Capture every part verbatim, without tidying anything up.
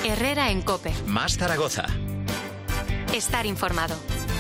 Herrera en COPE. Más Zaragoza. Estar informado.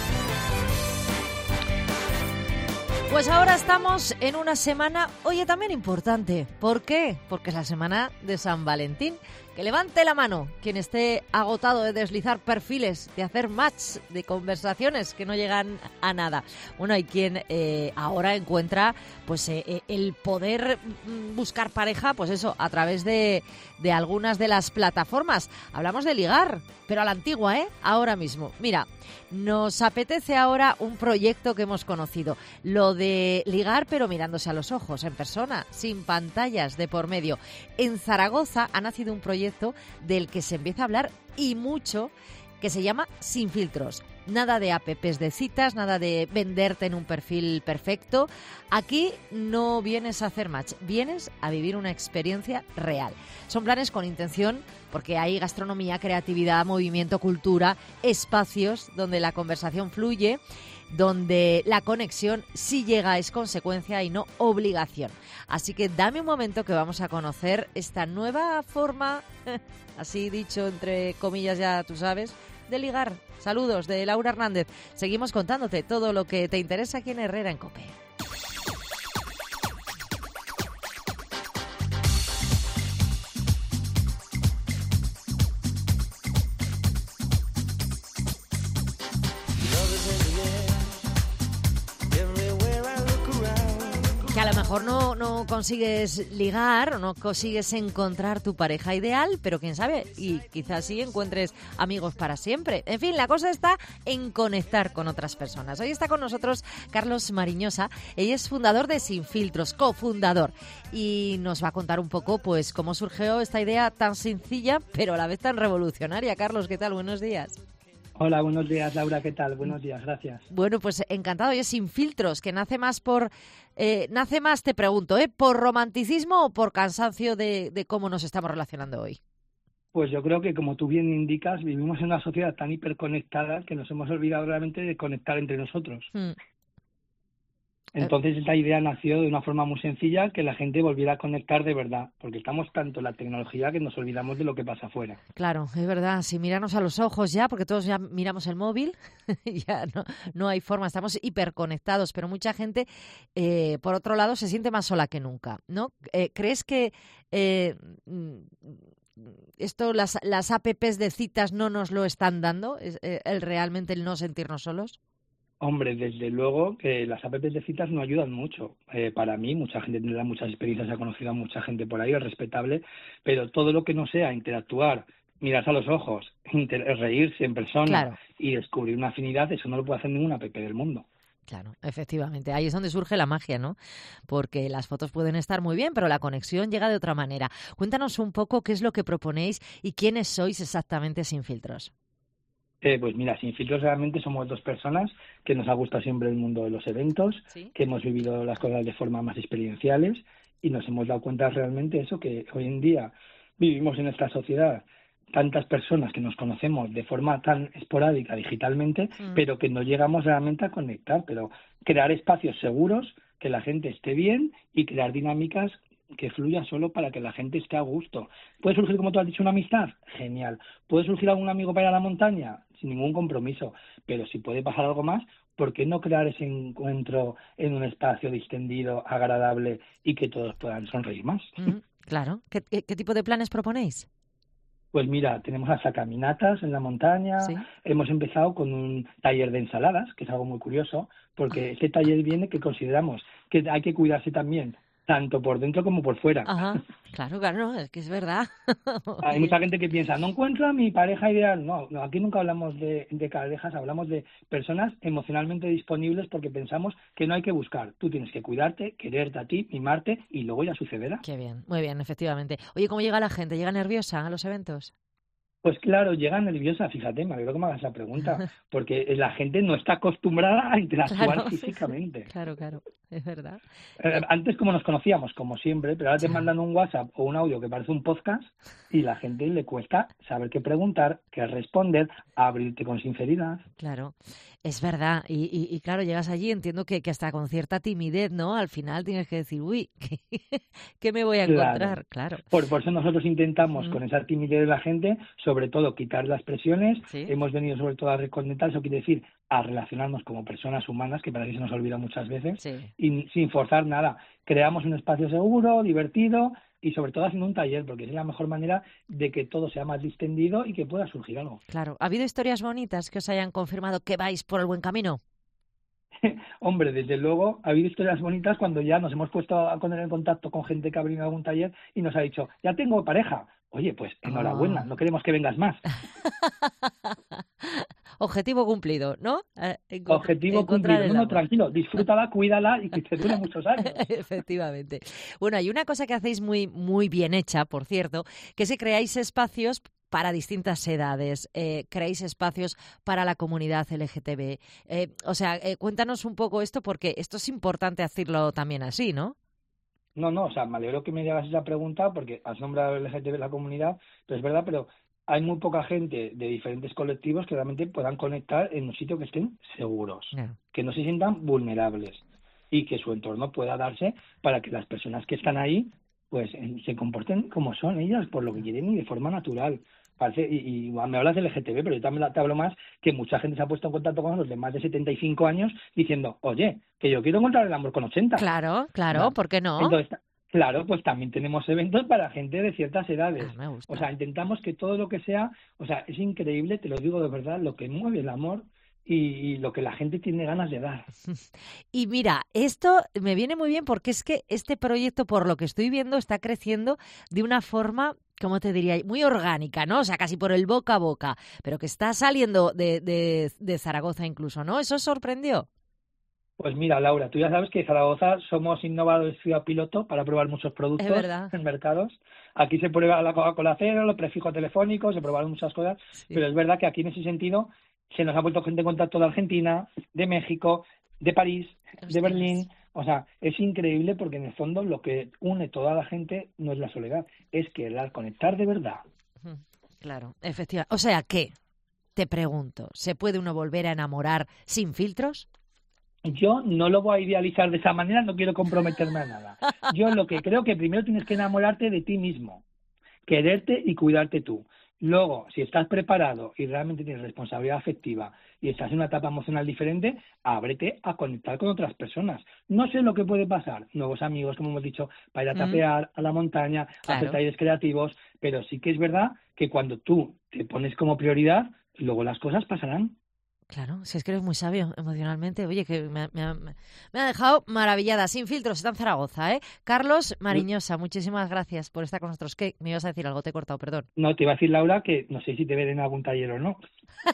Pues ahora estamos en una semana, oye, también importante. ¿Por qué? Porque es la semana de San Valentín. Que levante la mano quien esté agotado de deslizar perfiles, de hacer match, de conversaciones que no llegan a nada. Bueno, hay quien eh, ahora encuentra pues eh, el poder buscar pareja, pues eso, a través de, de algunas de las plataformas. Hablamos de ligar, pero a la antigua, ¿eh? Ahora mismo. Mira, nos apetece ahora un proyecto que hemos conocido. Lo de ligar, pero mirándose a los ojos, en persona, sin pantallas de por medio. En Zaragoza ha nacido un proyecto del que se empieza a hablar y mucho, que se llama Sin Filtros. Nada de apps de citas, nada de venderte en un perfil perfecto. Aquí no vienes a hacer match, vienes a vivir una experiencia real. Son planes con intención porque hay gastronomía, creatividad, movimiento, cultura, espacios donde la conversación fluye, donde la conexión, si llega, es consecuencia y no obligación. Así que dame un momento que vamos a conocer esta nueva forma, así dicho entre comillas ya tú sabes, de ligar. Saludos de Laura Hernández. Seguimos contándote todo lo que te interesa aquí en Herrera en COPE. Que a lo mejor no, no consigues ligar o no consigues encontrar tu pareja ideal, pero quién sabe, y quizás sí encuentres amigos para siempre. En fin, la cosa está en conectar con otras personas. Hoy está con nosotros Carlos Mariñosa. Ella es fundador de Sin Filtros, cofundador, y nos va a contar un poco pues cómo surgió esta idea tan sencilla, pero a la vez tan revolucionaria. Carlos, ¿qué tal? Buenos días. Hola, buenos días, Laura, ¿qué tal? Buenos días, gracias. Bueno, pues encantado. Oye, Sin Filtros, que nace más por, eh, nace más, te pregunto, ¿eh? ¿por romanticismo o por cansancio de, de cómo nos estamos relacionando hoy? Pues yo creo que, como tú bien indicas, vivimos en una sociedad tan hiperconectada que nos hemos olvidado realmente de conectar entre nosotros. Hmm. Entonces esta idea nació de una forma muy sencilla, que la gente volviera a conectar de verdad, porque estamos tanto en la tecnología que nos olvidamos de lo que pasa afuera. Claro, es verdad, si mirarnos a los ojos ya, porque todos ya miramos el móvil, ya no, no hay forma, estamos hiperconectados, pero mucha gente, eh, por otro lado, se siente más sola que nunca, ¿no? Eh, ¿Crees que eh, esto, las, las apps de citas no nos lo están dando, es, eh, el realmente el no sentirnos solos? Hombre, desde luego que las apps de citas no ayudan mucho. Eh, para mí, mucha gente tendrá muchas experiencias, ha conocido a mucha gente por ahí, es respetable, pero todo lo que no sea interactuar, mirarse a los ojos, inter- reírse en persona, claro, y descubrir una afinidad, eso no lo puede hacer ninguna app del mundo. Claro, efectivamente. Ahí es donde surge la magia, ¿no? Porque las fotos pueden estar muy bien, pero la conexión llega de otra manera. Cuéntanos un poco qué es lo que proponéis y quiénes sois exactamente Sin Filtros. Eh, pues mira, Sin Filtros realmente somos dos personas que nos ha gustado siempre el mundo de los eventos, ¿sí?, que hemos vivido las cosas de forma más experienciales y nos hemos dado cuenta realmente eso, que hoy en día vivimos en esta sociedad tantas personas que nos conocemos de forma tan esporádica digitalmente, mm. pero que no llegamos realmente a conectar, pero crear espacios seguros, que la gente esté bien y crear dinámicas que fluya solo para que la gente esté a gusto. ¿Puede surgir, como tú has dicho, una amistad? Genial. ¿Puede surgir algún amigo para ir a la montaña? Sin ningún compromiso. Pero si puede pasar algo más, ¿por qué no crear ese encuentro en un espacio distendido, agradable y que todos puedan sonreír más? Mm, claro. ¿Qué, qué, ¿Qué tipo de planes proponéis? Pues mira, tenemos hasta caminatas en la montaña. ¿Sí? Hemos empezado con un taller de ensaladas, que es algo muy curioso, porque este taller viene que consideramos que hay que cuidarse también, tanto por dentro como por fuera. Ajá, claro, claro, es que es verdad. Hay mucha gente que piensa, no encuentro a mi pareja ideal. No, no, aquí nunca hablamos de, de parejas, hablamos de personas emocionalmente disponibles, porque pensamos que no hay que buscar. Tú tienes que cuidarte, quererte a ti, mimarte y luego ya sucederá. Qué bien, muy bien, efectivamente. Oye, ¿cómo llega la gente? ¿Llega nerviosa a los eventos? Pues claro, llega nerviosa, fíjate, me alegro que me hagas la pregunta, porque la gente no está acostumbrada a interactuar claro, físicamente. Claro, claro, es verdad. Eh, antes, como nos conocíamos, como siempre, pero ahora te mandan un WhatsApp o un audio que parece un podcast y la gente le cuesta saber qué preguntar, qué responder, abrirte con sinceridad. Claro. Es verdad, y, y, y claro, llegas allí, entiendo que, que hasta con cierta timidez, ¿no? Al final tienes que decir, uy, ¿qué, qué me voy a encontrar? Claro. claro. Por, por eso nosotros intentamos, mm. con esa timidez de la gente, sobre todo quitar las presiones. ¿Sí? Hemos venido sobre todo a reconectar, eso quiere decir a relacionarnos como personas humanas, que para que se nos olvida muchas veces, sí. y sin forzar nada. Creamos un espacio seguro, divertido, y sobre todo haciendo un taller, porque es la mejor manera de que todo sea más distendido y que pueda surgir algo. Claro. ¿Ha habido historias bonitas que os hayan confirmado que vais por el buen camino? Hombre, desde luego, ha habido historias bonitas cuando ya nos hemos puesto a poner en contacto con gente que ha venido a algún taller y nos ha dicho, ya tengo pareja. Oye, pues enhorabuena, oh. no queremos que vengas más. Objetivo cumplido, ¿no? Eh, encont- Objetivo cumplido. No, no, tranquilo, disfrútala, cuídala y que te dure muchos años. Efectivamente. Bueno, hay una cosa que hacéis muy, muy bien hecha, por cierto, que es que creáis espacios para distintas edades, eh, creáis espacios para la comunidad L G T B. Eh, o sea, eh, cuéntanos un poco esto, porque esto es importante hacerlo también así, ¿no? No, no, o sea, me alegro que me hagas esa pregunta porque has nombrado L G T B la comunidad, pero es verdad, pero hay muy poca gente de diferentes colectivos que realmente puedan conectar en un sitio que estén seguros, yeah. que no se sientan vulnerables y que su entorno pueda darse para que las personas que están ahí pues se comporten como son ellas, por lo que quieren y de forma natural. Parece, y, y me hablas del L G T B, pero yo también te hablo más que mucha gente se ha puesto en contacto con nosotros de más de setenta y cinco años diciendo, oye, que yo quiero encontrar el amor con ochenta. Claro, claro, ¿no? ¿Por qué no? Entonces, claro, pues también tenemos eventos para gente de ciertas edades. Ah, me gusta. O sea, intentamos que todo lo que sea, o sea, es increíble, te lo digo de verdad, lo que mueve el amor y, y lo que la gente tiene ganas de dar. Y mira, esto me viene muy bien porque es que este proyecto, por lo que estoy viendo, está creciendo de una forma, ¿cómo te diría? Muy orgánica, ¿no? O sea, casi por el boca a boca, pero que está saliendo de, de, de Zaragoza incluso, ¿no? ¿Eso os sorprendió? Pues mira, Laura, tú ya sabes que en Zaragoza somos innovadores ciudad piloto para probar muchos productos en mercados. Aquí se prueba la Coca-Cola cero, los prefijos telefónicos, se probaron muchas cosas, sí. pero es verdad que aquí en ese sentido se nos ha vuelto gente en contacto de Argentina, de México, de París, de Berlín. O sea, es increíble porque en el fondo lo que une toda la gente no es la soledad, es querer conectar de verdad. Claro, efectivamente. O sea, ¿qué? Te pregunto, ¿se puede uno volver a enamorar sin filtros? Yo no lo voy a idealizar de esa manera, no quiero comprometerme a nada. Yo lo que creo que primero tienes que enamorarte de ti mismo, quererte y cuidarte tú. Luego, si estás preparado y realmente tienes responsabilidad afectiva y estás en una etapa emocional diferente, ábrete a conectar con otras personas. No sé lo que puede pasar, nuevos amigos, como hemos dicho, para ir a tapear, mm. a la montaña, claro. a hacer talleres creativos, pero sí que es verdad que cuando tú te pones como prioridad, luego las cosas pasarán. Claro, si es que eres muy sabio emocionalmente. Oye, que me, me, me ha dejado maravillada. Sin filtros, está en Zaragoza, ¿eh? Carlos Mariñosa, muchísimas gracias por estar con nosotros. ¿Qué? ¿Me ibas a decir algo? Te he cortado, perdón. No, te iba a decir, Laura, que no sé si te ven en algún taller o no.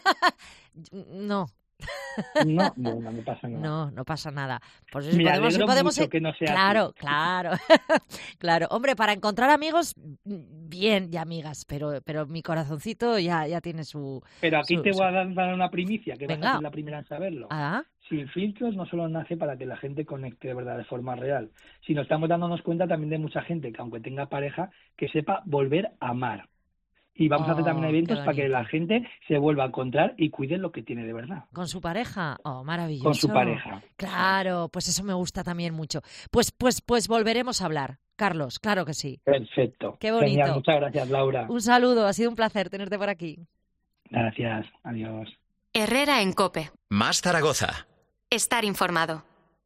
No. No, no, no me pasa nada. No, no pasa nada. Pues si me podemos, si podemos mucho que no sea Claro, así. claro. Claro, hombre, para encontrar amigos, bien, y amigas, pero pero mi corazoncito ya, ya tiene su... Pero aquí su, te su... voy a dar una primicia, que Venga. vas a ser la primera en saberlo. ¿Ah? Sin filtros no solo nace para que la gente conecte de verdad de forma real, sino estamos dándonos cuenta también de mucha gente que aunque tenga pareja, que sepa volver a amar. Y vamos oh, a hacer también eventos para que la gente se vuelva a encontrar y cuide lo que tiene de verdad. ¿Con su pareja? Oh, maravilloso. Con su pareja. Claro, pues eso me gusta también mucho. Pues pues pues volveremos a hablar, Carlos, claro que sí. Perfecto. Qué bonito. Genial, muchas gracias, Laura. Un saludo, ha sido un placer tenerte por aquí. Gracias, adiós. Herrera en COPE. Más Zaragoza. Estar informado.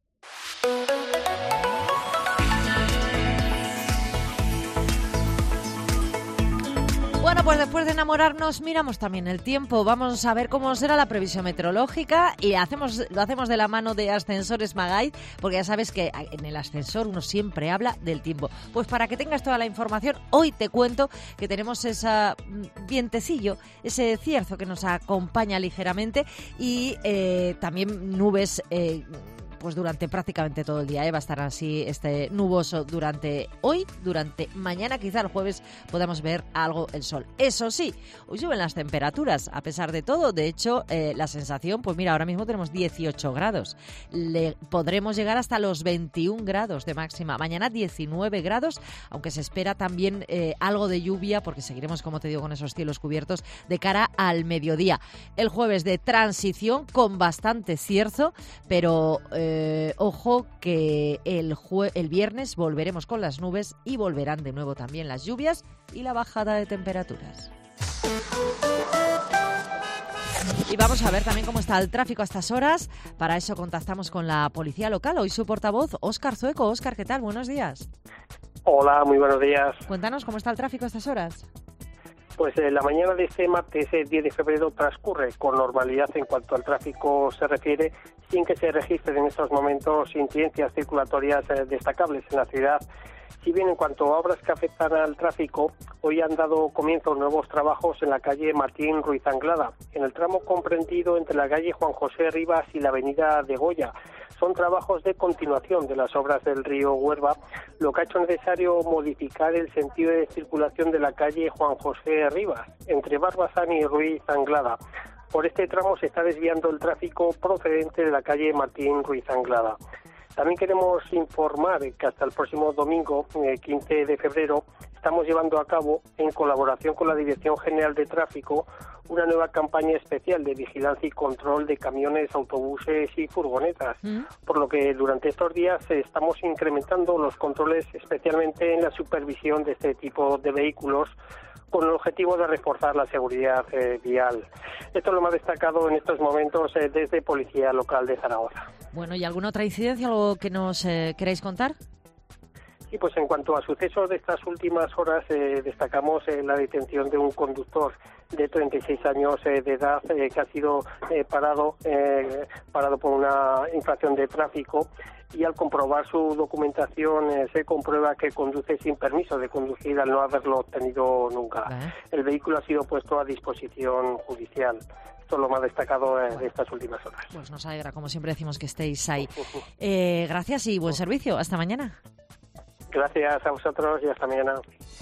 Bueno, pues después de enamorarnos miramos también el tiempo. Vamos a ver cómo será la previsión meteorológica y hacemos, lo hacemos de la mano de Ascensores Magay, porque ya sabes que en el ascensor uno siempre habla del tiempo. Pues para que tengas toda la información, hoy te cuento que tenemos ese vientecillo, ese cierzo que nos acompaña ligeramente y eh, también nubes... Eh, pues durante prácticamente todo el día, ¿eh? Va a estar así este nuboso durante hoy, durante mañana, quizá el jueves podamos ver algo el sol. Eso sí, hoy suben las temperaturas, a pesar de todo. De hecho, eh, la sensación, pues mira, ahora mismo tenemos dieciocho grados. Le, podremos llegar hasta los veintiún grados de máxima. Mañana diecinueve grados, aunque se espera también eh, algo de lluvia, porque seguiremos, como te digo, con esos cielos cubiertos de cara al mediodía. El jueves de transición con bastante cierzo, pero eh, ojo que el, jue- el viernes volveremos con las nubes y volverán de nuevo también las lluvias y la bajada de temperaturas. Y vamos a ver también cómo está el tráfico a estas horas. Para eso contactamos con la policía local. Hoy su portavoz, Óscar Zueco. Óscar, ¿qué tal? Buenos días. Hola, muy buenos días. Cuéntanos cómo está el tráfico a estas horas. Pues eh, la mañana de este martes eh, diez de febrero transcurre con normalidad en cuanto al tráfico se refiere, sin que se registren en estos momentos incidencias circulatorias eh, destacables en la ciudad. Si bien en cuanto a obras que afectan al tráfico, hoy han dado comienzo nuevos trabajos en la calle Martín Ruiz Anglada, en el tramo comprendido entre la calle Juan José Rivas y la avenida de Goya. Son trabajos de continuación de las obras del río Huerva, lo que ha hecho necesario modificar el sentido de circulación de la calle Juan José Rivas, entre Barbazán y Ruiz Anglada. Por este tramo se está desviando el tráfico procedente de la calle Martín Ruiz Anglada. También queremos informar que hasta el próximo domingo, eh, quince de febrero, estamos llevando a cabo, en colaboración con la Dirección General de Tráfico, una nueva campaña especial de vigilancia y control de camiones, autobuses y furgonetas, mm. por lo que durante estos días eh, estamos incrementando los controles, especialmente en la supervisión de este tipo de vehículos, con el objetivo de reforzar la seguridad eh, vial. Esto es lo más destacado en estos momentos eh, desde Policía Local de Zaragoza. Bueno, ¿y alguna otra incidencia, algo que nos eh, queráis contar? Sí, pues en cuanto a sucesos de estas últimas horas, eh, destacamos eh, la detención de un conductor de treinta y seis años eh, de edad eh, que ha sido eh, parado, eh, parado por una infracción de tráfico. Y al comprobar su documentación eh, se comprueba que conduce sin permiso de conducir al no haberlo obtenido nunca. ¿Eh? El vehículo ha sido puesto a disposición judicial. Esto es lo más destacado eh, bueno, de estas últimas horas. Pues nos alegra, como siempre decimos, que estéis ahí. Eh, gracias y buen servicio. Hasta mañana. Gracias a vosotros y hasta mañana.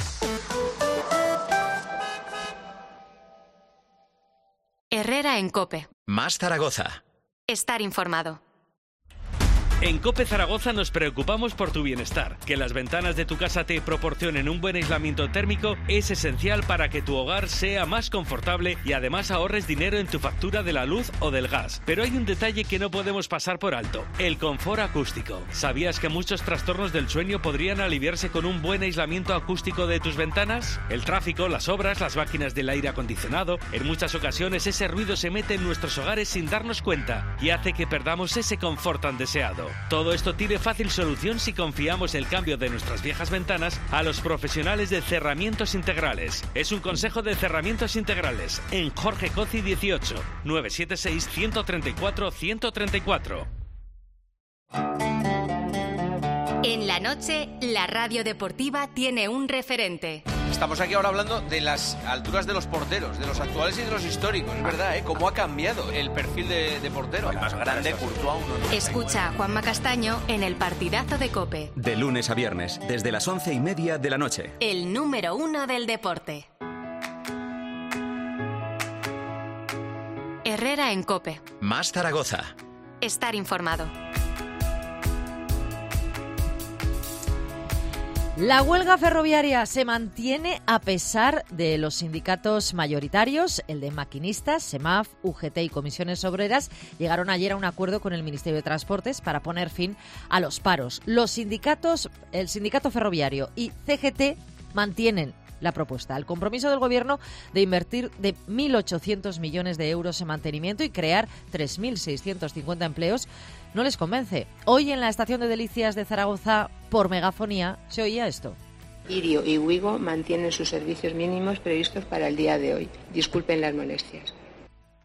Herrera en COPE. Más Zaragoza. Estar informado. En COPE Zaragoza nos preocupamos por tu bienestar. Que las ventanas de tu casa te proporcionen un buen aislamiento térmico es esencial para que tu hogar sea más confortable y además ahorres dinero en tu factura de la luz o del gas. Pero hay un detalle que no podemos pasar por alto: el confort acústico. ¿Sabías que muchos trastornos del sueño podrían aliviarse con un buen aislamiento acústico de tus ventanas? El tráfico, las obras, las máquinas del aire acondicionado, en muchas ocasiones ese ruido se mete en nuestros hogares sin darnos cuenta y hace que perdamos ese confort tan deseado. Todo esto tiene fácil solución si confiamos el cambio de nuestras viejas ventanas a los profesionales de Cerramientos Integrales. Es un consejo de Cerramientos Integrales en Jorge Coci dieciocho, nueve siete seis, uno tres cuatro, uno tres cuatro. En la noche, la radio deportiva tiene un referente. Estamos aquí ahora hablando de las alturas de los porteros, de los actuales y de los históricos. Es verdad, ¿eh? Cómo ha cambiado el perfil de, de portero. El más grande, Courtois. Escucha a Juanma Castaño en el partidazo de COPE. De lunes a viernes, desde las once y media de la noche. El número uno del deporte. Herrera en COPE. Más Zaragoza. Estar informado. La huelga ferroviaria se mantiene a pesar de los sindicatos mayoritarios. El de maquinistas, SEMAF, U G T y Comisiones Obreras llegaron ayer a un acuerdo con el Ministerio de Transportes para poner fin a los paros. Los sindicatos, el sindicato ferroviario y C G T mantienen la propuesta, el compromiso del Gobierno de invertir de mil ochocientos millones de euros en mantenimiento y crear tres mil seiscientos cincuenta empleos. No les convence. Hoy en la estación de Delicias de Zaragoza, por megafonía, se oía esto. Irio y Wigo mantienen sus servicios mínimos previstos para el día de hoy. Disculpen las molestias.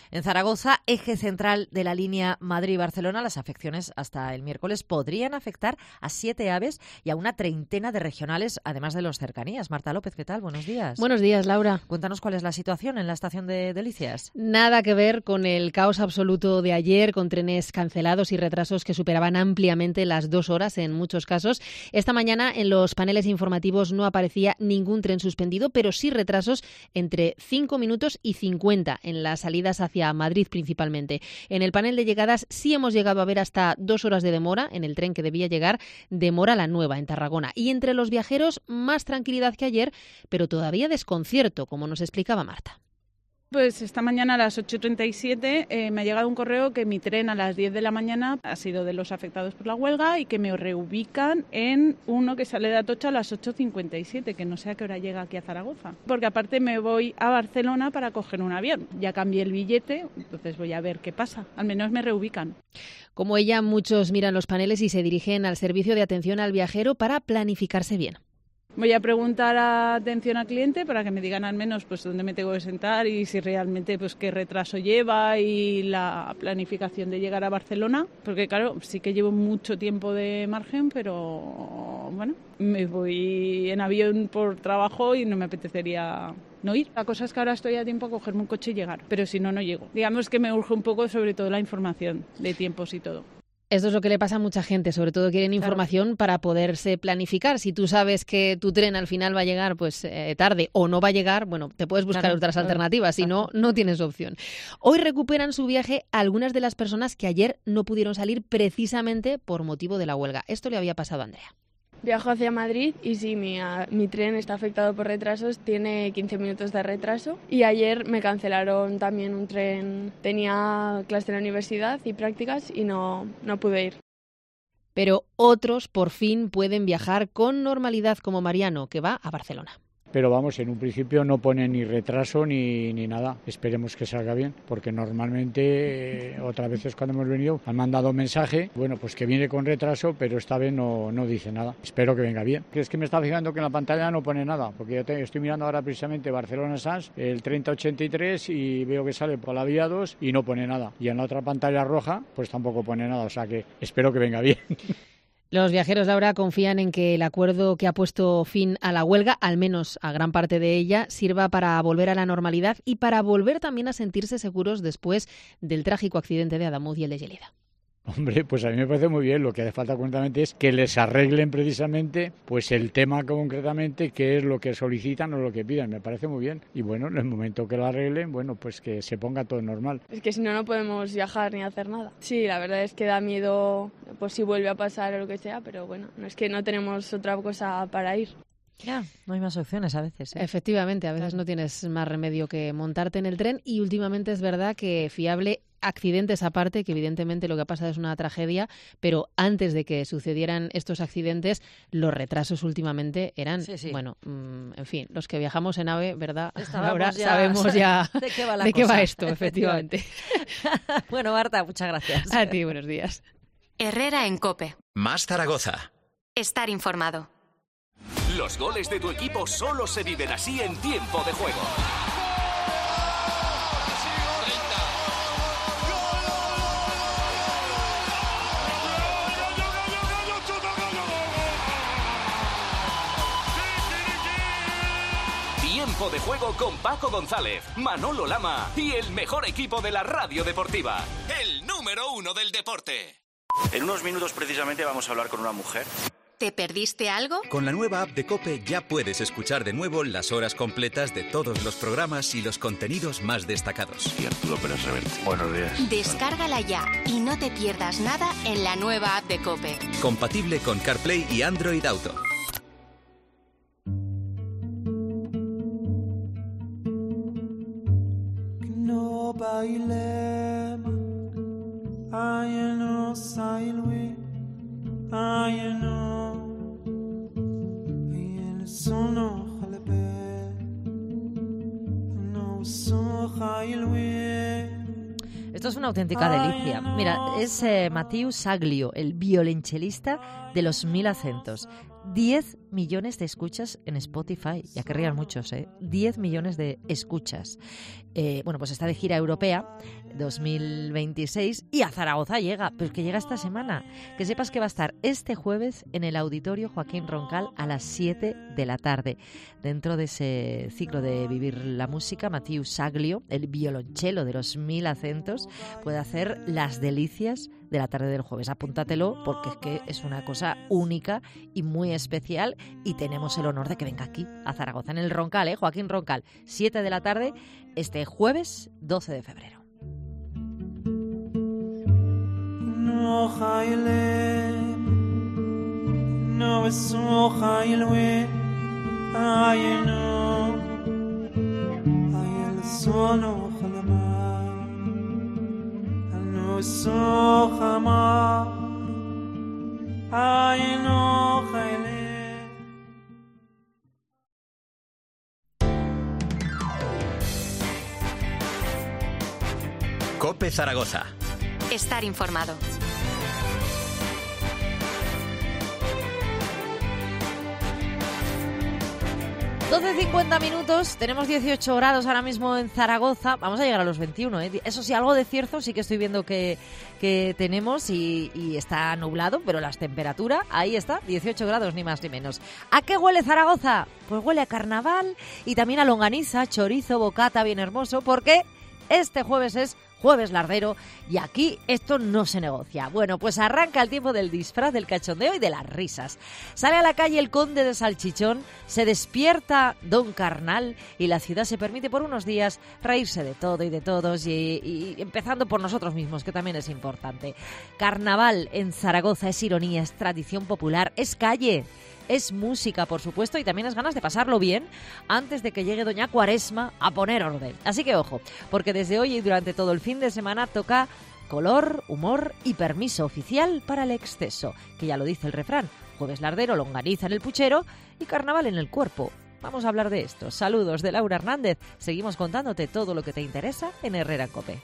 En Zaragoza, eje central de la línea Madrid-Barcelona, las afecciones hasta el miércoles podrían afectar a siete AVEs y a una treintena de regionales, además de los cercanías. Marta López, ¿qué tal? Buenos días. Buenos días, Laura. Cuéntanos cuál es la situación en la estación de Delicias. Nada que ver con el caos absoluto de ayer, con trenes cancelados y retrasos que superaban ampliamente las dos horas en muchos casos. Esta mañana en los paneles informativos no aparecía ningún tren suspendido, pero sí retrasos entre cinco minutos y cincuenta en las salidas hacia a Madrid principalmente. En el panel de llegadas sí hemos llegado a ver hasta dos horas de demora en el tren que debía llegar de Mora la Nueva, en Tarragona. Y entre los viajeros, más tranquilidad que ayer, pero todavía desconcierto, como nos explicaba Marta. Pues esta mañana a las ocho treinta y siete eh, me ha llegado un correo que mi tren a las diez de la mañana ha sido de los afectados por la huelga y que me reubican en uno que sale de Atocha a las ocho cincuenta y siete, que no sé a qué hora llega aquí a Zaragoza. Porque aparte me voy a Barcelona para coger un avión. Ya cambié el billete, entonces voy a ver qué pasa. Al menos me reubican. Como ella, muchos miran los paneles y se dirigen al servicio de atención al viajero para planificarse bien. Voy a preguntar a atención al cliente para que me digan al menos pues dónde me tengo que sentar y si realmente pues qué retraso lleva y la planificación de llegar a Barcelona, porque claro, sí que llevo mucho tiempo de margen, pero bueno, me voy en avión por trabajo y no me apetecería no ir. La cosa es que ahora estoy a tiempo a cogerme un coche y llegar, pero si no, no llego. Digamos que me urge un poco sobre todo la información de tiempos y todo. Esto es lo que le pasa a mucha gente, sobre todo quieren información claro. para poderse planificar. Si tú sabes que tu tren al final va a llegar pues eh, tarde o no va a llegar, bueno, te puedes buscar claro, otras claro. alternativas, si no, no tienes opción. Hoy recuperan su viaje algunas de las personas que ayer no pudieron salir precisamente por motivo de la huelga. Esto le había pasado a Andrea. Viajo hacia Madrid y sí, mi, a, mi tren está afectado por retrasos, tiene quince minutos de retraso y ayer me cancelaron también un tren, tenía clase en la universidad y prácticas y no, no pude ir. Pero otros por fin pueden viajar con normalidad como Mariano, que va a Barcelona. Pero vamos, en un principio no pone ni retraso ni, ni nada. Esperemos que salga bien, porque normalmente eh, otras veces cuando hemos venido han mandado mensaje, bueno, pues que viene con retraso, pero esta vez no, no dice nada. Espero que venga bien. Es que me está fijando que en la pantalla no pone nada, porque yo te, estoy mirando ahora precisamente Barcelona-Sants, el treinta ochenta y tres, y veo que sale por la vía dos y no pone nada. Y en la otra pantalla roja, pues tampoco pone nada, o sea que espero que venga bien. Los viajeros, Laura, confían en que el acuerdo que ha puesto fin a la huelga, al menos a gran parte de ella, sirva para volver a la normalidad y para volver también a sentirse seguros después del trágico accidente de Adamuz y el de Gelida. Hombre, pues a mí me parece muy bien. Lo que hace falta concretamente es que les arreglen precisamente pues el tema concretamente, que es lo que solicitan o lo que piden. Me parece muy bien. Y bueno, en el momento que lo arreglen, bueno, pues que se ponga todo normal. Es que si no, no podemos viajar ni hacer nada. Sí, la verdad es que da miedo pues si vuelve a pasar o lo que sea, pero bueno, no es que no tenemos otra cosa para ir. Ya, no hay más opciones a veces. ¿eh? Efectivamente, a veces claro. no tienes más remedio que montarte en el tren y últimamente es verdad que fiable, accidentes aparte, que evidentemente lo que ha pasado es una tragedia, pero antes de que sucedieran estos accidentes, los retrasos últimamente eran, sí, sí. bueno, mmm, en fin, los que viajamos en AVE, ¿verdad? Ahora ya, sabemos ya de qué va, la de cosa. Qué va esto, efectivamente. Bueno, Marta, muchas gracias. A ti, buenos días. Herrera en COPE. Más Zaragoza. Estar informado. Los goles de tu equipo solo se viven así en tiempo de juego. Tiempo de juego con Paco González, Manolo Lama y el mejor equipo de la radio deportiva, el número uno del deporte. En unos minutos precisamente vamos a hablar con una mujer. ¿Te perdiste algo? Con la nueva app de COPE ya puedes escuchar de nuevo las horas completas de todos los programas y los contenidos más destacados. Y Arturo Pérez Reverte. Buenos días. Descárgala ya y no te pierdas nada en la nueva app de COPE. Compatible con CarPlay y Android Auto. No bailemos, ay no sailwe, ay no. Esto es una auténtica delicia. Mira, es eh, Matthieu Saglio, el violonchelista de los mil acentos. diez millones de escuchas en Spotify. Ya querrían muchos, ¿eh? diez millones de escuchas. Eh, bueno, pues está de gira europea dos mil veintiséis y a Zaragoza llega, pero es que llega esta semana. Que sepas que va a estar este jueves en el Auditorio Joaquín Roncal a las siete de la tarde. Dentro de ese ciclo de Vivir la Música, Mathieu Saglio, el violonchelo de los mil acentos, puede hacer las delicias de la tarde del jueves. Apúntatelo porque es que es una cosa única y muy especial y tenemos el honor de que venga aquí a Zaragoza, en el Roncal, ¿eh? Joaquín Roncal, siete de la tarde, este jueves doce de febrero. No haile, no es haile, ay no, ay el sono halama, no es hama, ay no haile. COPE Zaragoza. Estar informado. doce cincuenta minutos, tenemos dieciocho grados ahora mismo en Zaragoza, vamos a llegar a los veintiuno, ¿eh? Eso sí, algo de cierzo sí que estoy viendo que, que tenemos y, y está nublado, pero las temperaturas, ahí está, dieciocho grados, ni más ni menos. ¿A qué huele Zaragoza? Pues huele a carnaval y también a longaniza, chorizo, bocata, bien hermoso, porque este jueves es Jueves Lardero y aquí esto no se negocia. Bueno, pues arranca el tiempo del disfraz, del cachondeo y de las risas. Sale a la calle el conde de Salchichón, se despierta Don Carnal y la ciudad se permite por unos días reírse de todo y de todos y, y empezando por nosotros mismos, que también es importante. Carnaval en Zaragoza es ironía, es tradición popular, es calle. Es música, por supuesto, y también es ganas de pasarlo bien antes de que llegue Doña Cuaresma a poner orden. Así que ojo, porque desde hoy y durante todo el fin de semana toca color, humor y permiso oficial para el exceso, que ya lo dice el refrán, Jueves Lardero, longaniza en el puchero y carnaval en el cuerpo. Vamos a hablar de esto. Saludos de Laura Hernández. Seguimos contándote todo lo que te interesa en Herrera en COPE.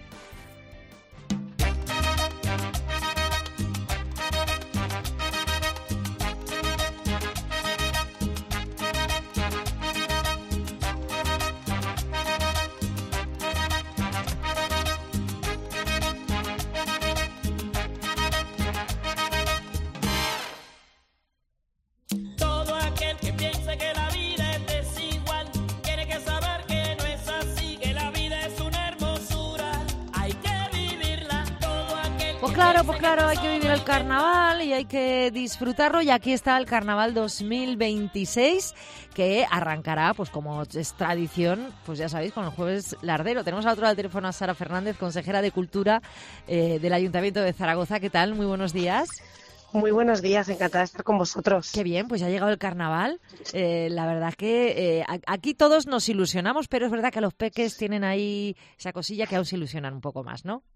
Claro, pues claro, hay que vivir el carnaval y hay que disfrutarlo y aquí está el carnaval dos mil veintiséis que arrancará, pues como es tradición, pues ya sabéis, con el Jueves Lardero. Tenemos al otro lado del teléfono a Sara Fernández, consejera de Cultura eh, del Ayuntamiento de Zaragoza. ¿Qué tal? Muy buenos días. Muy buenos días, encantada de estar con vosotros. Qué bien, pues ya ha llegado el carnaval. Eh, la verdad que eh, aquí todos nos ilusionamos, pero es verdad que los peques tienen ahí esa cosilla que aún se ilusionan un poco más, ¿no?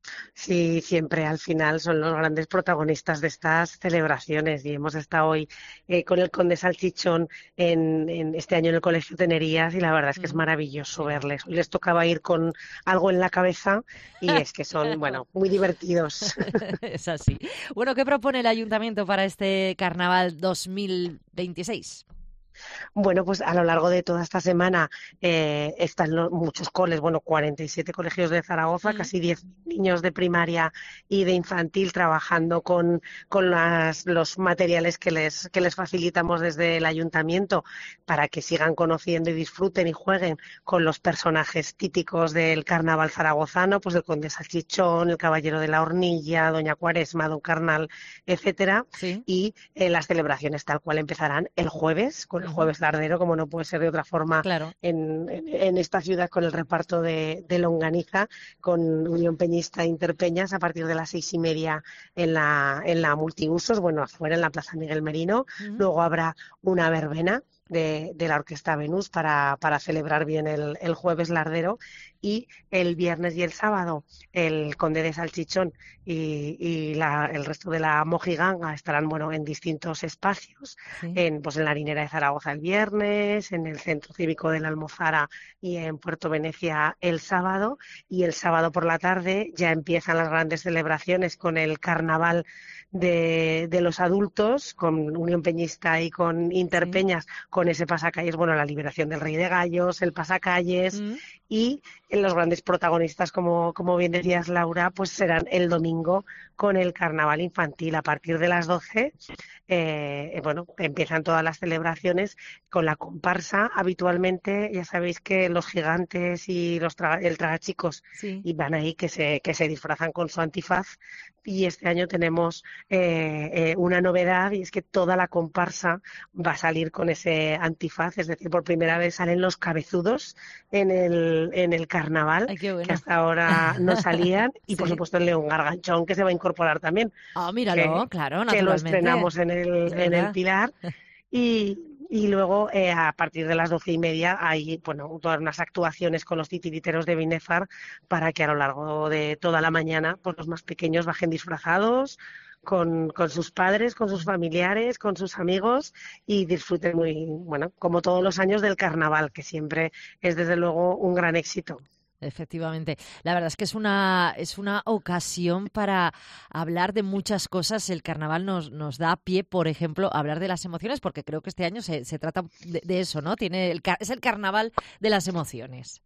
Sí, siempre al final son los grandes protagonistas de estas celebraciones y hemos estado hoy eh, con el conde Salchichón en, en este año en el Colegio Tenerías y la verdad es que es maravilloso verles. Hoy les tocaba ir con algo en la cabeza y es que son, bueno, muy divertidos. Es así. Bueno, ¿qué propone el Ayuntamiento para este Carnaval dos mil veintiséis? Bueno, pues a lo largo de toda esta semana eh, están los, muchos coles, bueno, cuarenta y siete colegios de Zaragoza, mm. casi diez niños de primaria y de infantil trabajando con, con las, los materiales que les, que les facilitamos desde el ayuntamiento para que sigan conociendo y disfruten y jueguen con los personajes típicos del carnaval zaragozano, pues el conde Salchichón, el caballero de la hornilla, Doña Cuaresma, Don Carnal, etcétera. Sí. Y eh, las celebraciones tal cual empezarán el jueves, con el Jueves Lardero, como no puede ser de otra forma, claro. en, en, en esta ciudad con el reparto de, de longaniza, con Unión Peñista Interpeñas a partir de las seis y media en la, en la multiusos, bueno, afuera en la Plaza Miguel Merino. Uh-huh. Luego habrá una verbena de, de la Orquesta Venus para, para celebrar bien el, el Jueves Lardero y el viernes y el sábado el Conde de Salchichón y, y la, el resto de la Mojiganga estarán bueno en distintos espacios, sí. en, pues en la Harinera de Zaragoza el viernes, en el Centro Cívico de la Almozara y en Puerto Venecia el sábado y el sábado por la tarde ya empiezan las grandes celebraciones con el Carnaval de, de los adultos, con Unión Peñista y con Interpeñas, sí. con ese pasacalles, bueno, la liberación del Rey de Gallos, el pasacalles, mm. y los grandes protagonistas, como, como bien decías, Laura, pues serán el domingo con el carnaval infantil. A partir de las doce, eh, bueno, empiezan todas las celebraciones con la comparsa. Habitualmente, ya sabéis que los gigantes y los traga, el tragachicos sí. y van ahí que se, que se disfrazan con su antifaz, y este año tenemos eh, eh, una novedad, y es que toda la comparsa va a salir con ese antifaz, es decir, por primera vez salen los cabezudos en el, en el carnaval. Ay, qué bueno. Que hasta ahora no salían, y sí. por supuesto el León Garganchón, que se va a incorporar también. Ah, oh, míralo, que, claro, que lo estrenamos en el, en el Pilar. Y, y luego eh, a partir de las doce y media hay bueno, todas unas actuaciones con los titiriteros de Binefar para que a lo largo de toda la mañana pues los más pequeños bajen disfrazados con, con sus padres, con sus familiares, con sus amigos, y disfruten muy, bueno, como todos los años del carnaval, que siempre es desde luego un gran éxito. Efectivamente. La verdad es que es una es una ocasión para hablar de muchas cosas. El carnaval nos nos da pie, por ejemplo, a hablar de las emociones, porque creo que este año se, se trata de, de eso, ¿no? Tiene el, es el carnaval de las emociones.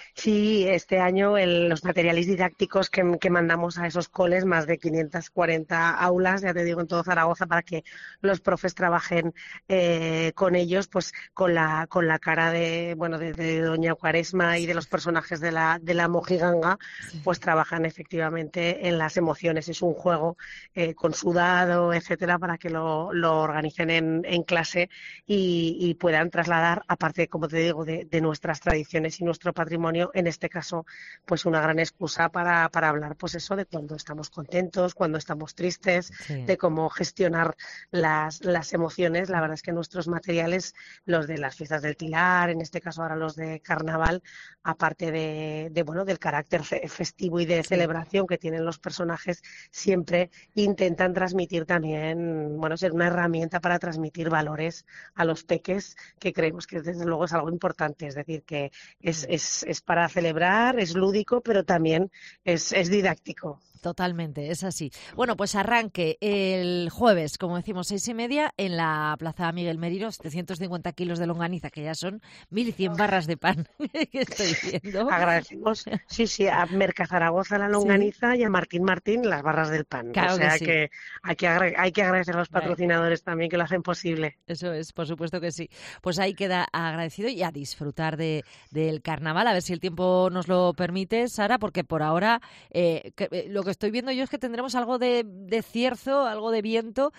Sí, este año el, los materiales didácticos que, que mandamos a esos coles, más de quinientas cuarenta aulas, ya te digo, en todo Zaragoza, para que los profes trabajen eh, con ellos, pues con la con la cara de bueno de, de Doña Cuaresma y de los personajes de la de la mojiganga, sí. pues trabajan efectivamente en las emociones. Es un juego eh, con sudado, etcétera, para que lo, lo organicen en, en clase y, y puedan trasladar, aparte, como te digo, de, de nuestras tradiciones y nuestro patrimonio, en este caso, pues una gran excusa para, para hablar, pues eso, de cuando estamos contentos, cuando estamos tristes, sí. de cómo gestionar las, las emociones. La verdad es que nuestros materiales, los de las fiestas del Pilar, en este caso ahora los de carnaval, aparte de, de bueno, del carácter festivo y de sí. celebración que tienen los personajes, siempre intentan transmitir también, bueno, ser una herramienta para transmitir valores a los peques, que creemos que desde luego es algo importante, es decir, que es, es, es para celebrar, es lúdico, pero también es, es didáctico. Totalmente, es así. Bueno, pues arranque el jueves, como decimos, seis y media, en la Plaza Miguel Merino, setecientos cincuenta kilos de longaniza, que ya son mil cien barras de pan, que estoy viendo. Agradecemos, sí, sí, a Merca Zaragoza la longaniza, sí. y a Martín Martín las barras del pan. Claro, o sea que, sí. que, hay que hay que agradecer a los patrocinadores Ay. también que lo hacen posible. Eso es, por supuesto que sí. Pues ahí queda agradecido, y a disfrutar de del carnaval, a ver si el tiempo nos lo permite, Sara, porque por ahora eh, que, eh, lo que estoy viendo yo es que tendremos algo de, de cierzo, algo de viento,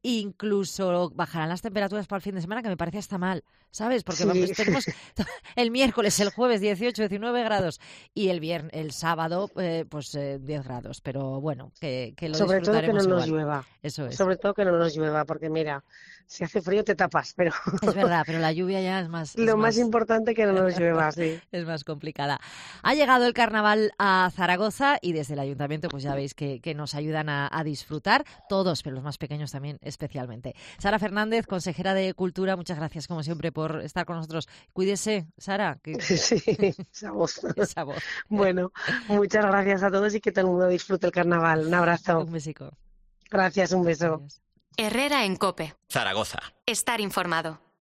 incluso bajarán las temperaturas para el fin de semana, que me parece hasta mal, ¿sabes? Porque sí. vamos, tenemos el miércoles, el jueves dieciocho, diecinueve grados, y el viernes, el sábado eh, pues eh, diez grados, pero bueno, que, que lo Sobre todo que no igual. nos llueva. Eso es. Sobre todo que no nos llueva, porque mira, si hace frío te tapas, pero... Es verdad, pero la lluvia ya es más... Lo es más, más importante que no nos llueva, sí. Es más complicada. Ha llegado el carnaval a Zaragoza, y desde el ayuntamiento pues ya veis que, que nos ayudan a, a disfrutar, todos, pero los más pequeños también especialmente. Sara Fernández, consejera de Cultura, muchas gracias como siempre por estar con nosotros. Cuídese, Sara. Que... Sí, esa voz. Esa voz. Bueno, muchas gracias a todos y que todo el mundo disfrute el carnaval. Un abrazo. Un besico. Gracias, un beso. Adiós. Herrera en COPE. Zaragoza. Estar informado.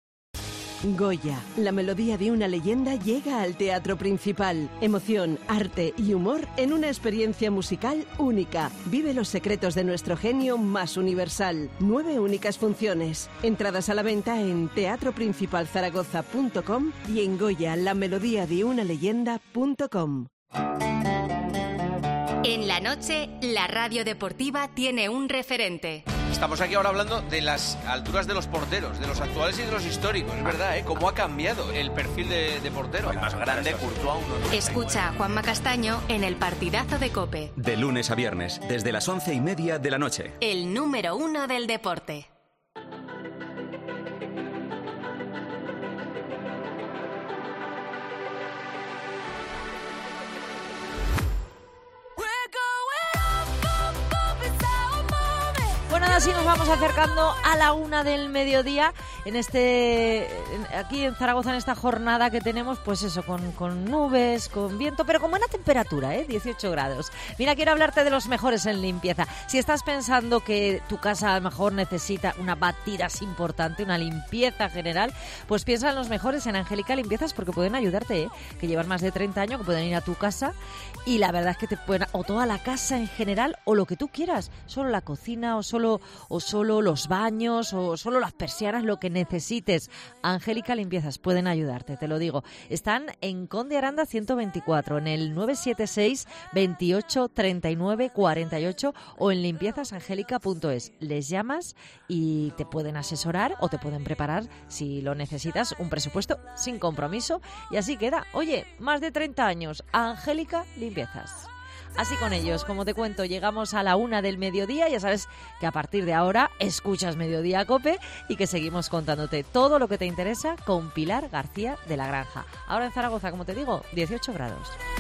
Goya, la melodía de una leyenda, llega al Teatro Principal. Emoción, arte y humor en una experiencia musical única. Vive los secretos de nuestro genio más universal. Nueve únicas funciones. Entradas a la venta en teatro principal zaragoza punto com y en goya la melodía de una leyenda punto com. En la noche, la radio deportiva tiene un referente. Estamos aquí ahora hablando de las alturas de los porteros, de los actuales y de los históricos. Es verdad, ¿eh? Cómo ha cambiado el perfil de, de portero. El más grande, Courtois. Escucha a Juanma Castaño en el partidazo de COPE. De lunes a viernes, desde las once y media de la noche. El número uno del deporte. Bueno, así nos vamos acercando a la una del mediodía en este, aquí en Zaragoza, en esta jornada que tenemos, pues eso, con, con nubes, con viento, pero con buena temperatura, ¿eh? dieciocho grados. Mira, quiero hablarte de los mejores en limpieza. Si estás pensando que tu casa a lo mejor necesita una batida importante, una limpieza general, pues piensa en los mejores en Angélica Limpiezas, porque pueden ayudarte, ¿eh? Que llevan más de treinta años, que pueden ir a tu casa y la verdad es que te pueden, o toda la casa en general, o lo que tú quieras, solo la cocina, o solo, o solo los baños, o solo las persianas, lo que necesites. Angélica Limpiezas pueden ayudarte, te lo digo. Están en Conde Aranda ciento veinticuatro, en el nueve siete seis, veintiocho, treinta y nueve, cuarenta y ocho o en limpiezas angélica punto es. Les llamas y te pueden asesorar o te pueden preparar, si lo necesitas, un presupuesto sin compromiso y así queda. Oye, más de treinta años, Angélica Limpiezas. Así con ellos, como te cuento, llegamos a la una del mediodía. Ya sabes que a partir de ahora escuchas Mediodía Cope y que seguimos contándote todo lo que te interesa con Pilar García de la Granja. Ahora en Zaragoza, como te digo, dieciocho grados.